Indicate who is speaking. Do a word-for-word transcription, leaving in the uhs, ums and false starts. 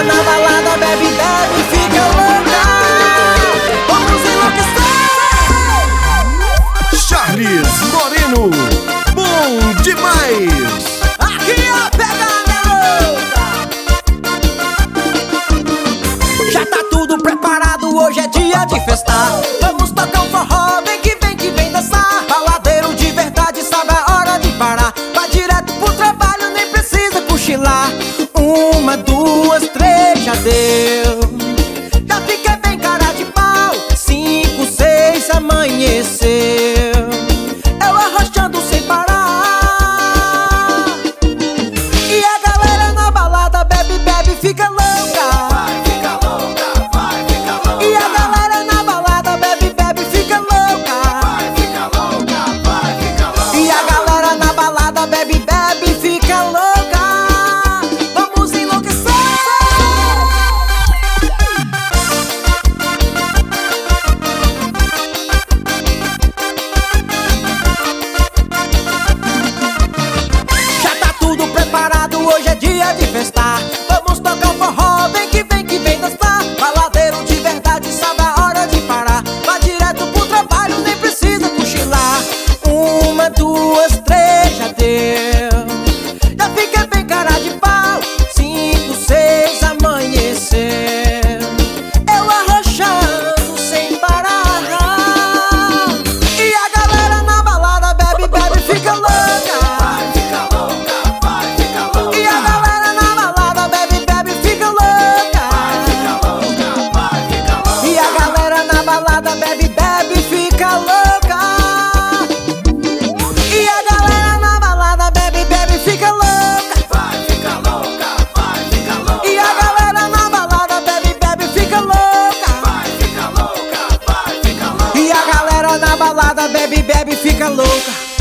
Speaker 1: galera na balada bebe, bebe e fica louca. Vamos enlouquecer.
Speaker 2: Charles Moreno, bom demais.
Speaker 1: Aqui ó, pega a garota. Já tá tudo preparado, hoje é dia de festar. Vamos tocar um forró, vem que vem que vem dançar. Baladeiro de verdade, sabe a hora de parar. Vai direto pro trabalho, nem precisa cochilar. Uma, duas, três, já deu. Já fiquei bem cara de pau. Cinco, seis, amanheceu. Eu arrochando sem parar. E a galera na balada bebe, bebe, fica louca.
Speaker 3: Vai ficar louca, vai ficar louca.
Speaker 1: E a galera na balada bebe, bebe, fica louca.
Speaker 3: Vai ficar louca, vai ficar louca.
Speaker 1: E a galera na balada bebe, bebe, fica louca. Vamos enlouquecer. Já tá tudo preparado, hoje é dia de festar. Vamos tocar um forró, vem que vem que vem dançar. Baladeiro de verdade, sabe a hora de parar. Vai direto pro trabalho, nem precisa cochilar. Uma, duas, três, já deu. Já fiquei bem cara de pau. Cinco, seis, amanheceu. Eu arrochando sem parar. E a galera na balada bebe, bebe, fica louca.
Speaker 3: Vai ficar louca, vai ficar louca.
Speaker 1: E a galera na balada bebe, bebe, fica louca.
Speaker 3: Vai ficar louca, vai ficar louca.
Speaker 1: E a galera na balada bebe, bebe, fica louca. E a galera na balada bebe, bebe, fica louca.
Speaker 3: Vai ficar louca, vai ficar louca.
Speaker 1: E a galera na balada bebe, bebe, fica louca.
Speaker 3: Vai ficar louca, vai ficar louca.
Speaker 1: E a galera na balada bebe, bebe, fica louca.